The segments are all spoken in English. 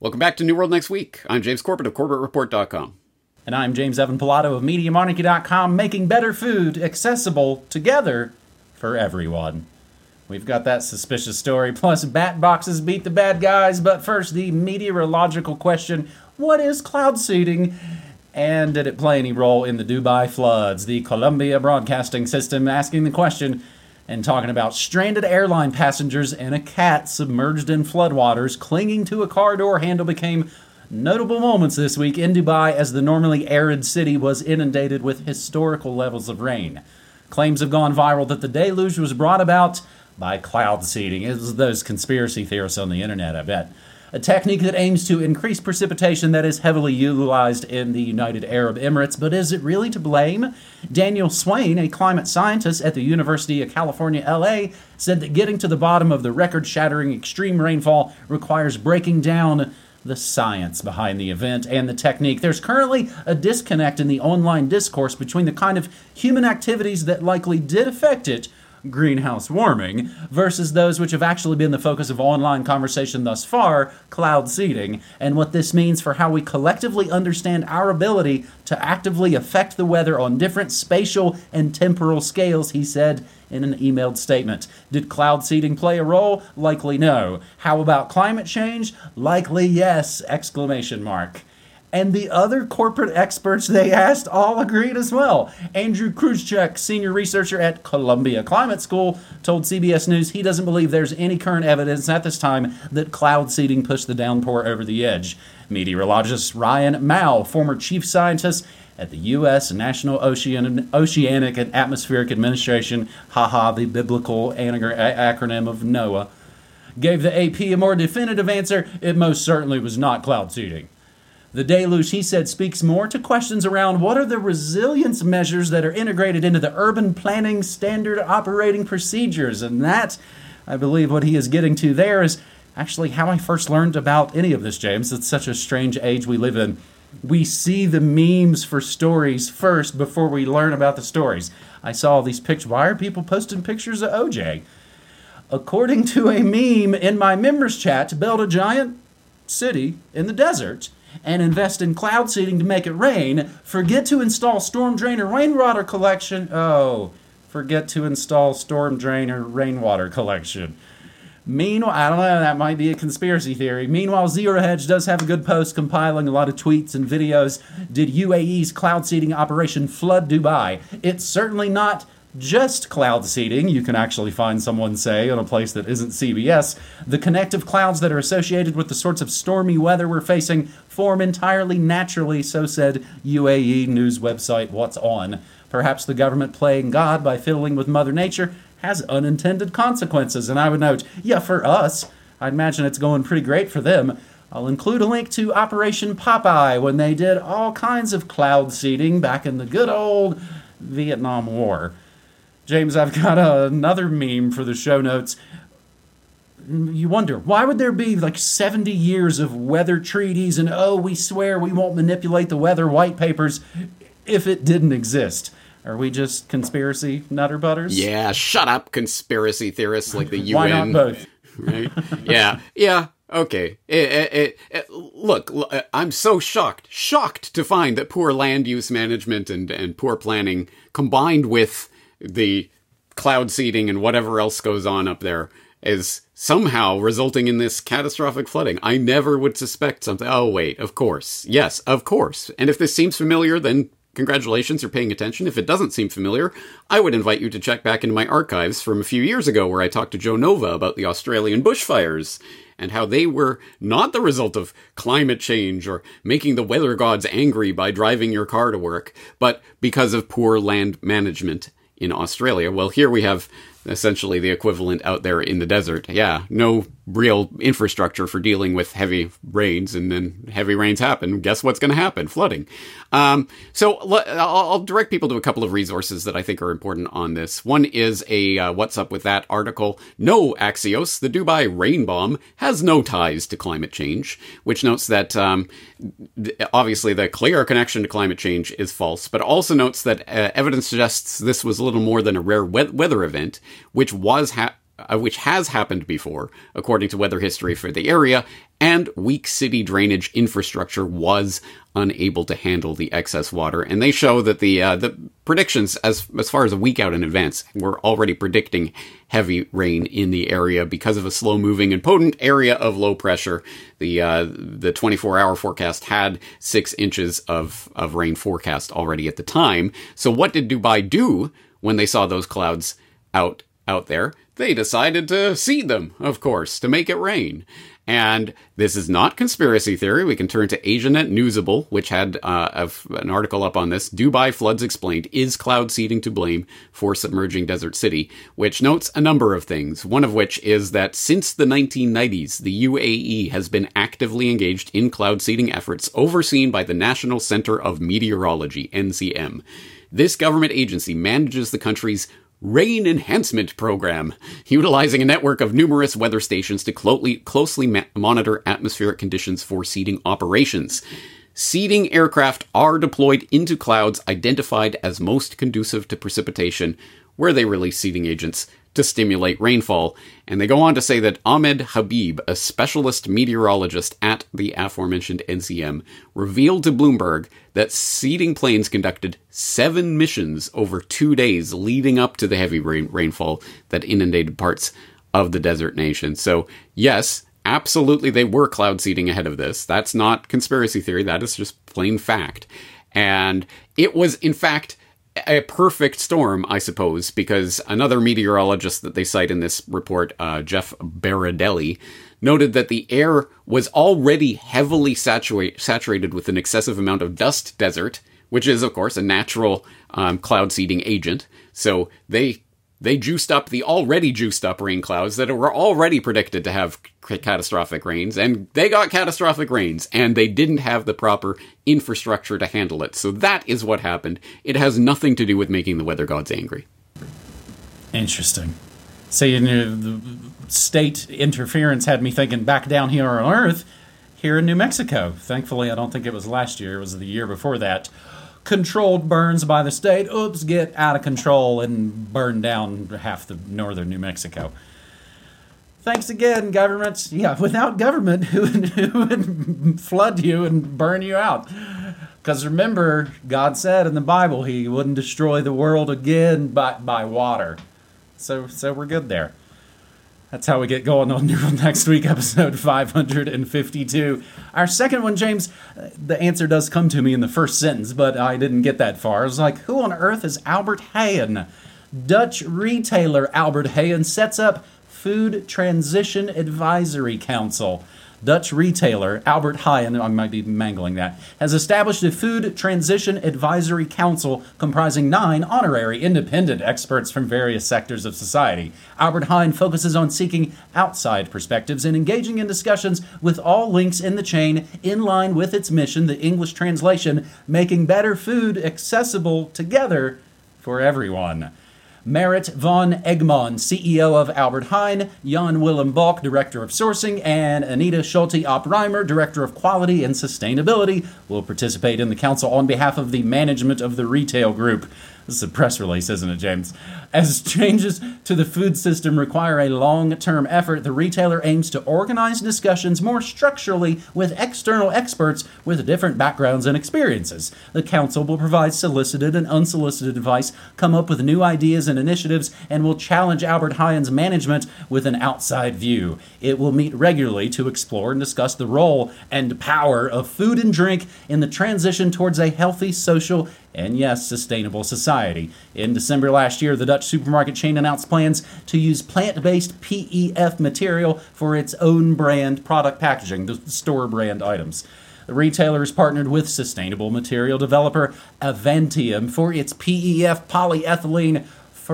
Welcome back to New World Next Week. I'm James Corbett of CorbettReport.com. And I'm James Evan Pilato of MediaMonarchy.com, making better food accessible together for everyone. We've got that suspicious story, plus bat boxes beat the bad guys, but first the meteorological question, what is cloud seeding? And did it play any role in the Dubai floods? The Columbia Broadcasting System asking the question and talking about stranded airline passengers and a cat submerged in floodwaters clinging to a car door handle became notable moments this week in Dubai as the normally arid city was inundated with historical levels of rain. Claims have gone viral that the deluge was brought about by cloud seeding. It was those conspiracy theorists on the internet, I bet. A technique that aims to increase precipitation that is heavily utilized in the United Arab Emirates. But is it really to blame? Daniel Swain, a climate scientist at the University of California, LA, said that getting to the bottom of the record-shattering extreme rainfall requires breaking down the science behind the event and the technique. There's currently a disconnect in the online discourse between the kind of human activities that likely did affect it, greenhouse warming, versus those which have actually been the focus of online conversation thus far, cloud seeding, and what this means for how we collectively understand our ability to actively affect the weather on different spatial and temporal scales, he said in an emailed statement. Did cloud seeding play a role? Likely no. How about climate change? Likely yes! Exclamation mark. And the other corporate experts they asked all agreed as well. Andrew Kruzchek, senior researcher at Columbia Climate School, told CBS News he doesn't believe there's any current evidence at this time that cloud seeding pushed the downpour over the edge. Meteorologist Ryan Mao, former chief scientist at the U.S. National Oceanic and Atmospheric Administration, the biblical acronym of NOAA, gave the AP a more definitive answer. It most certainly was not cloud seeding. The deluge, he said, speaks more to questions around what are the resilience measures that are integrated into the urban planning standard operating procedures. And that, I believe what he is getting to there is actually how I first learned about any of this, James. It's such a strange age we live in. We see the memes for stories first before we learn about the stories. I saw these pictures. Why are people posting pictures of OJ? According to a meme in my members chat, to build a giant city in the desert and invest in cloud seeding to make it rain, forget to install storm drain or rainwater collection. Forget to install storm drain or rainwater collection. Meanwhile, I don't know, that might be a conspiracy theory. Meanwhile, Zero Hedge does have a good post compiling a lot of tweets and videos. Did UAE's cloud seeding operation flood Dubai? It's certainly not just cloud seeding, you can actually find someone say on a place that isn't CBS. The connective clouds that are associated with the sorts of stormy weather we're facing form entirely naturally, so said UAE news website What's On. Perhaps the government playing God by fiddling with Mother Nature has unintended consequences. And I would note, for us, I'd imagine it's going pretty great for them. I'll include a link to Operation Popeye when they did all kinds of cloud seeding back in the good old Vietnam War. James, I've got another meme for the show notes. You wonder, why would there be 70 years of weather treaties and, we swear we won't manipulate the weather white papers if it didn't exist? Are we just conspiracy nutter butters? Yeah, shut up, conspiracy theorists like the UN. Why not both? Right? Yeah. Okay. Look, I'm so shocked to find that poor land use management and poor planning combined with the cloud seeding and whatever else goes on up there is somehow resulting in this catastrophic flooding. I never would suspect something. Oh, wait, of course. Yes, of course. And if this seems familiar, then congratulations, you're paying attention. If it doesn't seem familiar, I would invite you to check back into my archives from a few years ago where I talked to Joe Nova about the Australian bushfires and how they were not the result of climate change or making the weather gods angry by driving your car to work, but because of poor land management in Australia. Well, here we have essentially the equivalent out there in the desert. Yeah, no real infrastructure for dealing with heavy rains, and then heavy rains happen. Guess what's going to happen? Flooding. So I'll direct people to a couple of resources that I think are important on this. One is a What's Up With That article. No, Axios, the Dubai rain bomb has no ties to climate change, which notes that obviously the clear connection to climate change is false, but also notes that evidence suggests this was a little more than a rare weather event, which was which has happened before, according to weather history for the area, and weak city drainage infrastructure was unable to handle the excess water. And they show that the predictions, as far as a week out in advance, were already predicting heavy rain in the area because of a slow-moving and potent area of low pressure. The 24-hour forecast had 6 inches of rain forecast already at the time. So what did Dubai do when they saw those clouds out there? They decided to seed them, of course, to make it rain. And this is not conspiracy theory. We can turn to Asianet Newsable, which had an article up on this. Dubai floods explained, is cloud seeding to blame for submerging desert city? Which notes a number of things. One of which is that since the 1990s, the UAE has been actively engaged in cloud seeding efforts overseen by the National Center of Meteorology, NCM. This government agency manages the country's rain enhancement program, utilizing a network of numerous weather stations to closely monitor atmospheric conditions for seeding operations. Seeding aircraft are deployed into clouds identified as most conducive to precipitation, where they release seeding agents to stimulate rainfall. And they go on to say that Ahmed Habib, a specialist meteorologist at the aforementioned NCM, revealed to Bloomberg that seeding planes conducted 7 missions over 2 days leading up to the heavy rainfall that inundated parts of the desert nation. So, yes, absolutely they were cloud seeding ahead of this. That's not conspiracy theory. That is just plain fact. And it was, in fact, a perfect storm, I suppose, because another meteorologist that they cite in this report, Jeff Baradelli, noted that the air was already heavily saturated with an excessive amount of dust desert, which is, of course, a natural cloud seeding agent. So they juiced up the already juiced up rain clouds that were already predicted to have catastrophic rains, and they got catastrophic rains, and they didn't have the proper infrastructure to handle it. So that is what happened. It has nothing to do with making the weather gods angry. Interesting. So the state interference had me thinking back down here on Earth, here in New Mexico. Thankfully, I don't think it was last year. It was the year before that. Controlled burns by the state. Oops, get out of control and burn down half the northern New Mexico. Thanks again, governments. Yeah, without government, who would flood you and burn you out? Because remember, God said in the Bible he wouldn't destroy the world again by water. So we're good there. That's how we get going on next week, episode 552. Our second one, James, the answer does come to me in the first sentence, but I didn't get that far. I was like, who on earth is Albert Heijn? Dutch retailer Albert Heijn sets up Food Transition Advisory Council. Dutch retailer Albert Heijn, I might be mangling that, has established a Food Transition Advisory Council comprising 9 honorary independent experts from various sectors of society. Albert Heijn focuses on seeking outside perspectives and engaging in discussions with all links in the chain in line with its mission, the English translation, making better food accessible together for everyone. Merit von Egmond, CEO of Albert Heijn, Jan Willem Balk, Director of Sourcing, and Anita Schulte-Opreimer, Director of Quality and Sustainability, will participate in the council on behalf of the management of the retail group. This is a press release, isn't it, James? As changes to the food system require a long-term effort, the retailer aims to organize discussions more structurally with external experts with different backgrounds and experiences. The council will provide solicited and unsolicited advice, come up with new ideas and initiatives, and will challenge Albert Heijn's management with an outside view. It will meet regularly to explore and discuss the role and power of food and drink in the transition towards a healthy, social, and yes, sustainable society. In December last year, the Dutch supermarket chain announced plans to use plant-based PEF material for its own brand product packaging, the store brand items. The retailer has partnered with sustainable material developer Avantium for its PEF polyethylene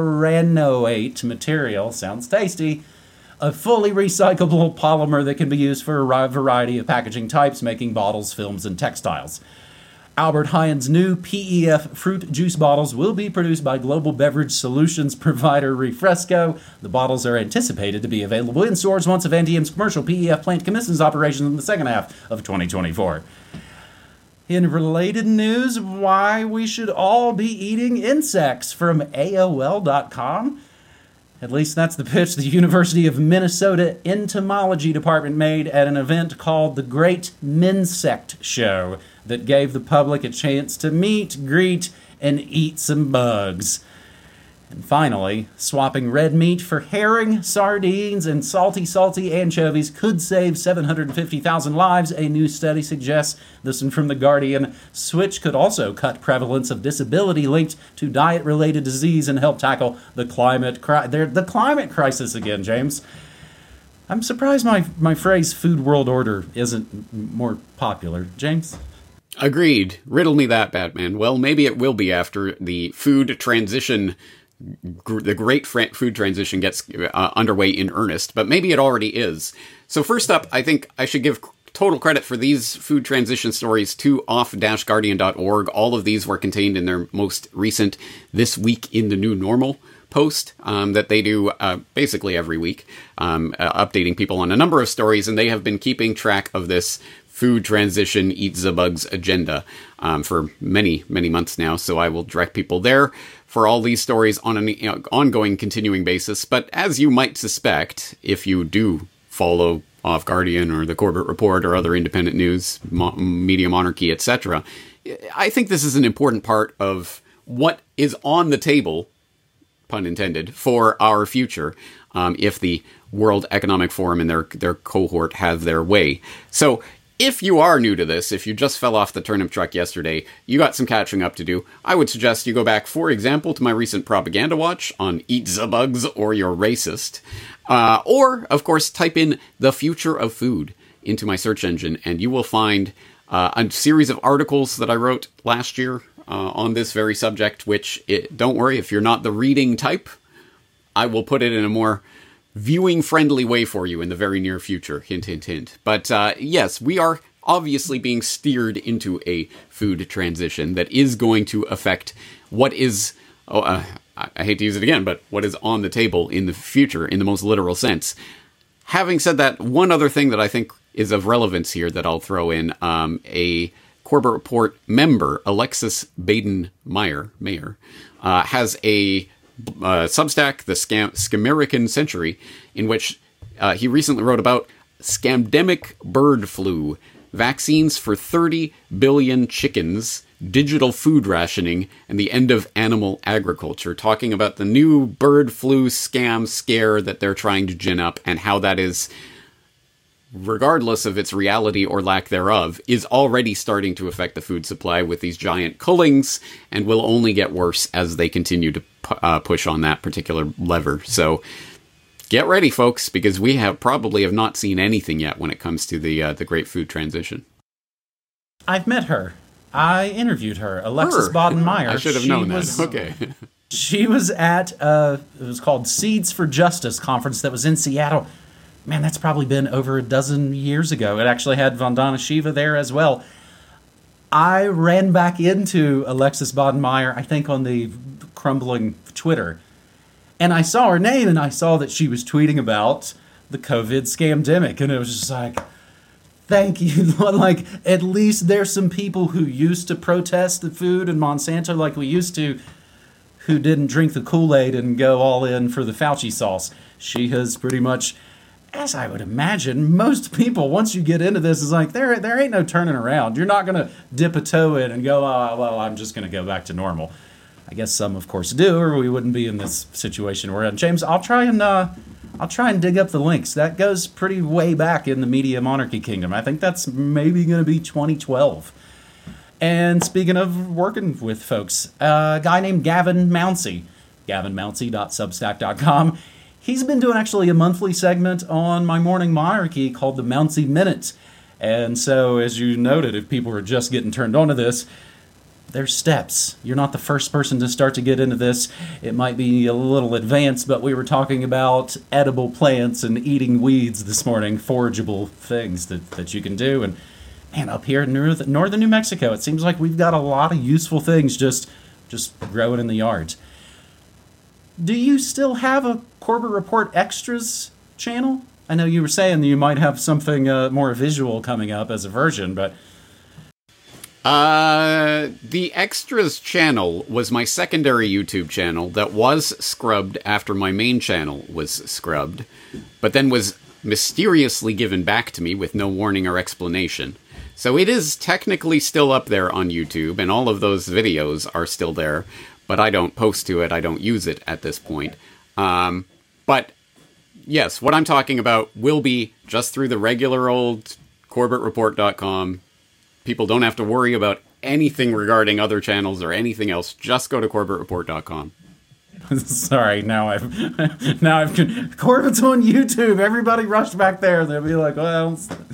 furanoate material. Sounds tasty. A fully recyclable polymer that can be used for a variety of packaging types, making bottles, films, and textiles. Albert Heijn's new PEF fruit juice bottles will be produced by global beverage solutions provider Refresco. The bottles are anticipated to be available in stores once Avantium's commercial PEF plant commences operations in the second half of 2024. In related news, why we should all be eating insects from AOL.com. At least that's the pitch the University of Minnesota Entomology Department made at an event called the Great Minsect Show that gave the public a chance to meet, greet, and eat some bugs. And finally, swapping red meat for herring, sardines, and salty anchovies could save 750,000 lives, a new study suggests. This one from The Guardian. Switch could also cut prevalence of disability linked to diet-related disease and help tackle the climate crisis again, James. I'm surprised my phrase food world order isn't more popular. James? Agreed. Riddle me that, Batman. Well, maybe it will be after the food transition, the great food transition gets underway in earnest, but maybe it already is. So first up, I think I should give total credit for these food transition stories to off-guardian.org. All of these were contained in their most recent This Week in the New Normal post that they do basically every week, updating people on a number of stories, and they have been keeping track of this food transition eat the bugs agenda for many months now, so I will direct people there for all these stories on an ongoing, continuing basis. But as you might suspect, if you do follow Off Guardian or the Corbett Report or other independent news, Media Monarchy, etc., I think this is an important part of what is on the table, pun intended, for our future, if the World Economic Forum and their cohort have their way. So if you are new to this, if you just fell off the turnip truck yesterday, you got some catching up to do. I would suggest you go back, for example, to my recent propaganda watch on Eat the Bugs or You're Racist. Or, of course, type in The Future of Food into my search engine, and you will find a series of articles that I wrote last year on this very subject, which, don't worry, if you're not the reading type, I will put it in a more viewing-friendly way for you in the very near future. Hint, hint, hint. But yes, we are obviously being steered into a food transition that is going to affect what is, I hate to use it again, but what is on the table in the future in the most literal sense. Having said that, one other thing that I think is of relevance here that I'll throw in, a Corbett Report member, Alexis Baden-Mayer, has a Substack, the Scamerican Century, in which he recently wrote about scamdemic bird flu, vaccines for 30 billion chickens, digital food rationing, and the end of animal agriculture, talking about the new bird flu scare that they're trying to gin up, and how that is, regardless of its reality or lack thereof, is already starting to affect the food supply with these giant cullings, and will only get worse as they continue to push on that particular lever. So get ready, folks, because we probably have not seen anything yet when it comes to the great food transition. I've met her. I interviewed her, Alexis Baden-Mayer. I should have known that. Okay. She was at it was called Seeds for Justice conference that was in Seattle. Man, that's probably been over a dozen years ago. It actually had Vandana Shiva there as well. I ran back into Alexis Baden-Mayer, I think on the crumbling Twitter, and I saw her name, and I saw that she was tweeting about the COVID scamdemic, and it was just like, thank you. Like, at least there's some people who used to protest the food and Monsanto like we used to, who didn't drink the Kool-Aid and go all in for the Fauci sauce. She has pretty much, as I would imagine, most people, once you get into this, is like, there ain't no turning around. You're not going to dip a toe in and go, oh, well, I'm just going to go back to normal. I guess some, of course, do, or we wouldn't be in this situation we're in. James, I'll try and dig up the links. That goes pretty way back in the Media Monarchy Kingdom. I think that's maybe going to be 2012. And speaking of working with folks, a guy named Gavin Mounsey, gavinmounsey.substack.com, he's been doing actually a monthly segment on My Morning Monarchy called the Mounsey Minute. And so, as you noted, if people are just getting turned on to this, there's steps. You're not the first person to start to get into this. It might be a little advanced, but we were talking about edible plants and eating weeds this morning, forageable things that you can do. And man, up here in northern New Mexico, it seems like we've got a lot of useful things just growing in the yards. Do you still have a Corbett Report Extras channel? I know you were saying that you might have something more visual coming up as a version, but The Extras channel was my secondary YouTube channel that was scrubbed after my main channel was scrubbed, but then was mysteriously given back to me with no warning or explanation. So it is technically still up there on YouTube, and all of those videos are still there, but I don't post to it, I don't use it at this point. But yes, what I'm talking about will be just through the regular old CorbettReport.com. People don't have to worry about anything regarding other channels or anything else. Just go to CorbettReport.com. Sorry, now I've Corbett's on YouTube. Everybody rush back there. They'll be like, well,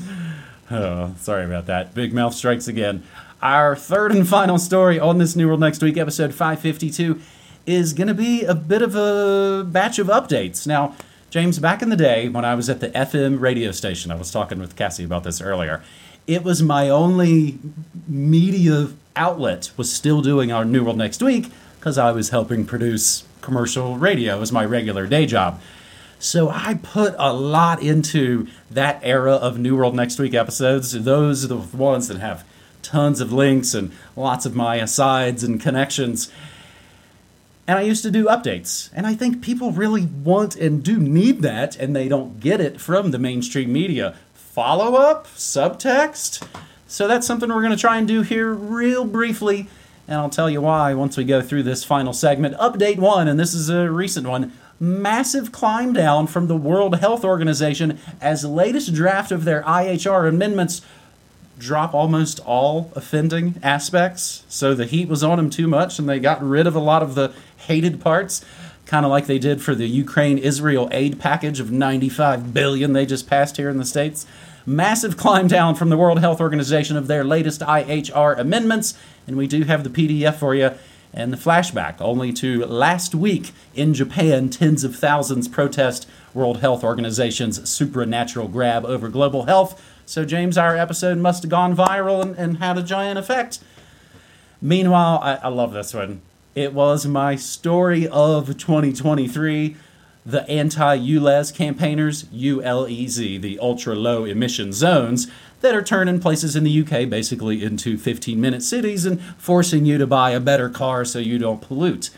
oh, sorry about that. Big Mouth strikes again. Our third and final story on this New World Next Week, episode 552, is going to be a bit of a batch of updates. Now, James, back in the day when I was at the FM radio station, I was talking with Cassie about this earlier, it was my only media outlet was still doing our New World Next Week because I was helping produce commercial radio as my regular day job. So I put a lot into that era of New World Next Week episodes. Those are the ones that have tons of links and lots of my asides and connections. And I used to do updates. And I think people really want and do need that, and they don't get it from the mainstream media. Follow-up, subtext. So that's something we're going to try and do here real briefly, and I'll tell you why once we go through this final segment. Update 1, and this is a recent one. Massive climb down from the World Health Organization as latest draft of their IHR amendments drop almost all offending aspects. So the heat was on them too much, and they got rid of a lot of the hated parts, kind of like they did for the Ukraine-Israel aid package of $95 billion they just passed here in the States. Massive climb down from the World Health Organization of their latest IHR amendments, and we do have the PDF for you. And the flashback only to last week in Japan, tens of thousands protest World Health Organization's supranatural grab over global health. So, James, our episode must have gone viral and had a giant effect. Meanwhile, I love this one. It was my story of 2023. The anti-ULEZ campaigners, ULEZ, the ultra-low emission zones, that are turning places in the UK basically into 15-minute cities and forcing you to buy a better car so you don't pollute.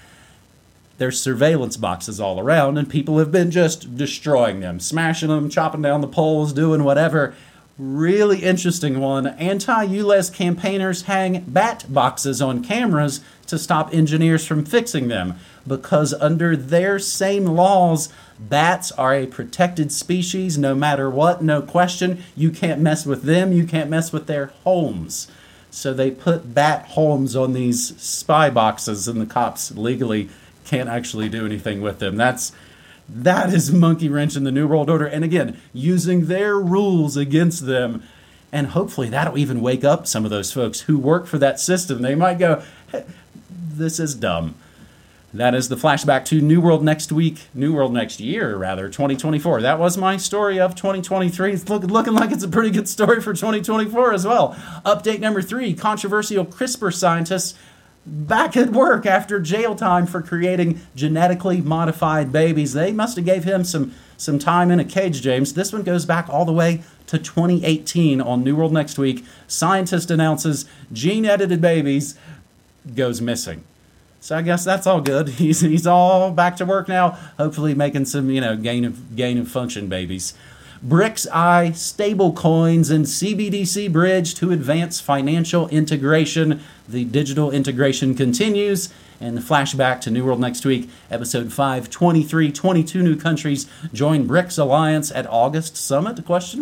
There's surveillance boxes all around, and people have been just destroying them, smashing them, chopping down the poles, doing whatever. Really interesting one. Anti-ULEZ campaigners hang bat boxes on cameras to stop engineers from fixing them, because under their same laws, bats are a protected species no matter what, no question. You can't mess with them, you can't mess with their homes. So they put bat homes on these spy boxes, and the cops legally can't actually do anything with them. That is monkey wrench in the New World Order, and again, using their rules against them. And hopefully that'll even wake up some of those folks who work for that system. They might go, hey, this is dumb. That is the flashback to New World Next Year, 2024. That was my story of 2023. It's looking like it's a pretty good story for 2024 as well. Update number 3, controversial CRISPR scientists back at work after jail time for creating genetically modified babies. They must have gave him some time in a cage, James. This one goes back all the way to 2018 on New World Next Week. Scientist announces gene-edited babies goes missing. So I guess that's all good. He's all back to work now, hopefully making some, gain of function babies. BRICS-I stablecoins and CBDC bridge to advance financial integration. The digital integration continues. And the flashback to New World Next Week, episode 523, 22 new countries join BRICS Alliance at August Summit, ?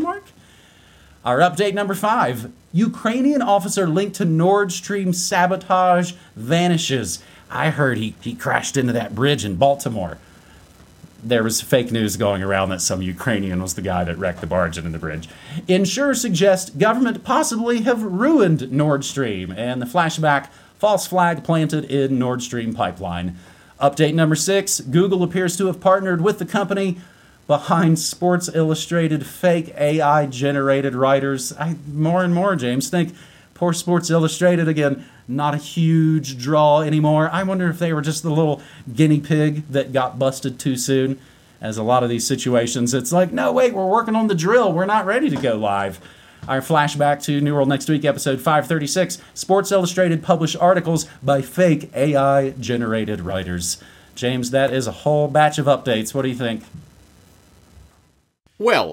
Our update number 5, Ukrainian officer linked to Nord Stream sabotage vanishes. I heard he crashed into that bridge in Baltimore. There was fake news going around that some Ukrainian was the guy that wrecked the barge into the bridge. Insurers suggest government possibly have ruined Nord Stream. And the flashback, false flag planted in Nord Stream pipeline. Update number 6, Google appears to have partnered with the company behind Sports Illustrated fake AI-generated writers. More and more, James, think poor Sports Illustrated, again, not a huge draw anymore. I wonder if they were just the little guinea pig that got busted too soon. As a lot of these situations, it's like, no, wait, we're working on the drill. We're not ready to go live. Our flashback to New World Next Week, episode 536, Sports Illustrated published articles by fake AI-generated writers. James, that is a whole batch of updates. What do you think? Well,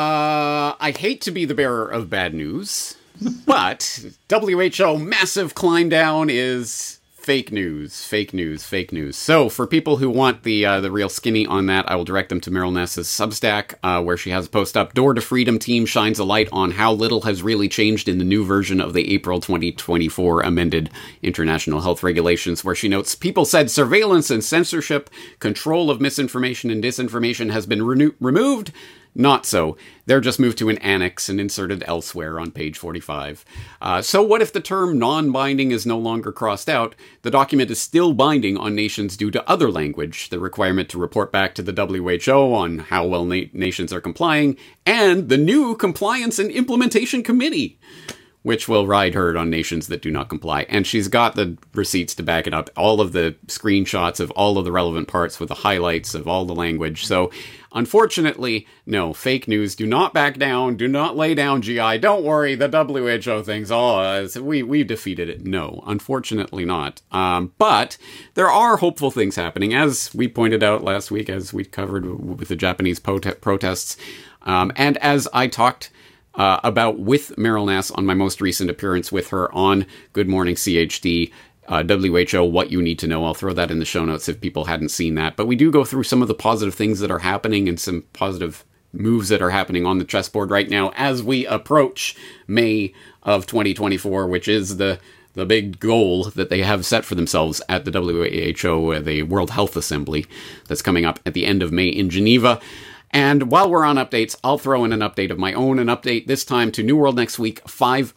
I hate to be the bearer of bad news, but WHO massive climb down is fake news, fake news, fake news. So for people who want the real skinny on that, I will direct them to Meryl Ness's Substack, where she has a post up. Door to Freedom team shines a light on how little has really changed in the new version of the April 2024 amended international health regulations, where she notes, people said surveillance and censorship, control of misinformation and disinformation has been removed. Not so. They're just moved to an annex and inserted elsewhere on page 45. So what if the term non-binding is no longer crossed out? The document is still binding on nations due to other language, the requirement to report back to the WHO on how well nations are complying, and the new Compliance and Implementation Committee, which will ride herd on nations that do not comply. And she's got the receipts to back it up, all of the screenshots of all of the relevant parts with the highlights of all the language. So, unfortunately, no, fake news. Do not back down. Do not lay down, GI. Don't worry, the WHO thing's we defeated it. No, unfortunately not. But there are hopeful things happening, as we pointed out last week, as we covered with the Japanese protests. And as I talked about with Meryl Nass on my most recent appearance with her on Good Morning CHD, WHO, What You Need to Know. I'll throw that in the show notes if people hadn't seen that. But we do go through some of the positive things that are happening and some positive moves that are happening on the chessboard right now as we approach May of 2024, which is the big goal that they have set for themselves at the WHO, the World Health Assembly, that's coming up at the end of May in Geneva. And while we're on updates, I'll throw in an update of my own, an update this time to New World Next Week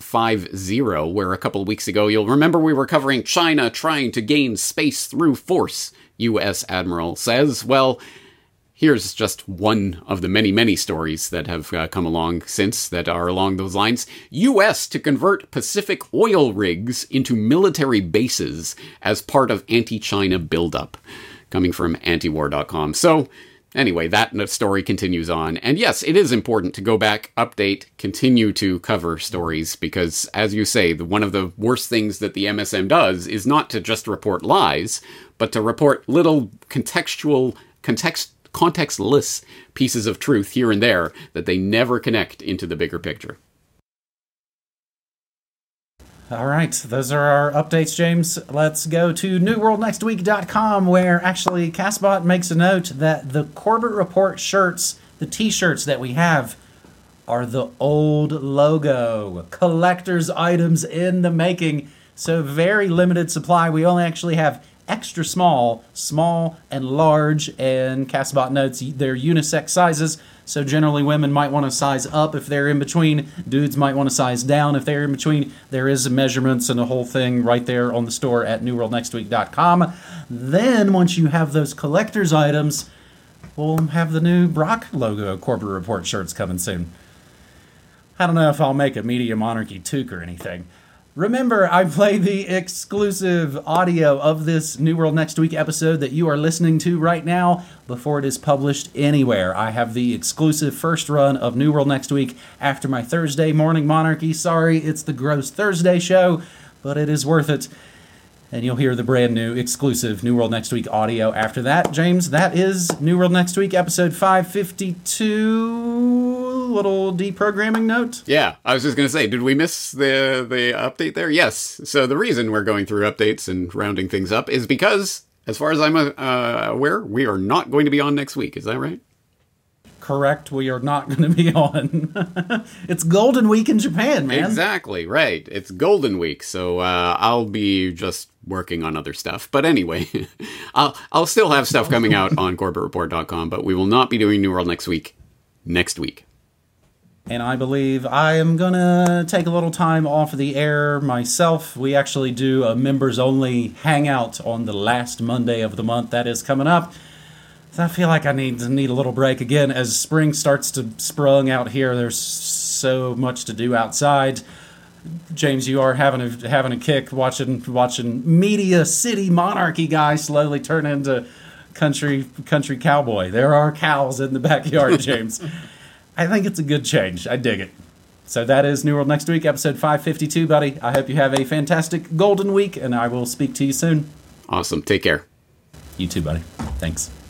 550, where a couple of weeks ago, you'll remember we were covering China trying to gain space through force, U.S. Admiral says. Well, here's just one of the many, many stories that have come along since that are along those lines. U.S. to convert Pacific oil rigs into military bases as part of anti-China buildup, coming from antiwar.com. So, anyway, that story continues on. And yes, it is important to go back, update, continue to cover stories, because, as you say, one of the worst things that the MSM does is not to just report lies, but to report little contextless pieces of truth here and there that they never connect into the bigger picture. All right, those are our updates, James. Let's go to newworldnextweek.com, where actually CastBot makes a note that the Corbett Report shirts, the t-shirts that we have, are the old logo. Collector's items in the making. So very limited supply. We only actually have extra small, and large, and CastBot notes they're unisex sizes. So generally women might want to size up if they're in between. Dudes might want to size down if they're in between. There is measurements and a whole thing right there on the store at newworldnextweek.com. Then once you have those collector's items, we'll have the new Brock logo Corbett Report shirts coming soon. I don't know if I'll make a Media Monarchy toque or anything. Remember, I play the exclusive audio of this New World Next Week episode that you are listening to right now before it is published anywhere. I have the exclusive first run of New World Next Week after my Thursday morning monarchy. Sorry, it's the Gross Thursday show, but it is worth it. And you'll hear the brand new exclusive New World Next Week audio after that. James, that is New World Next Week, episode 552. Little deprogramming note? Yeah, I was just going to say, did we miss the update there? Yes. So the reason we're going through updates and rounding things up is because, as far as I'm aware, we are not going to be on next week. Is that right? Correct, we are not going to be on. It's Golden Week in Japan, man. Exactly, right. It's Golden Week, so I'll be just working on other stuff. But anyway, I'll still have stuff coming out on CorbettReport.com, but we will not be doing New World Next Week next week. And I believe I am going to take a little time off the air myself. We actually do a members-only hangout on the last Monday of the month. That is coming up. So I feel like I need a little break again as spring starts to sprung out here. There's so much to do outside. James, you are having a kick watching Media City Monarchy guy slowly turn into country cowboy. There are cows in the backyard, James. I think it's a good change. I dig it. So that is New World Next Week, episode 552, buddy. I hope you have a fantastic golden week, and I will speak to you soon. Awesome. Take care. You too, buddy. Thanks.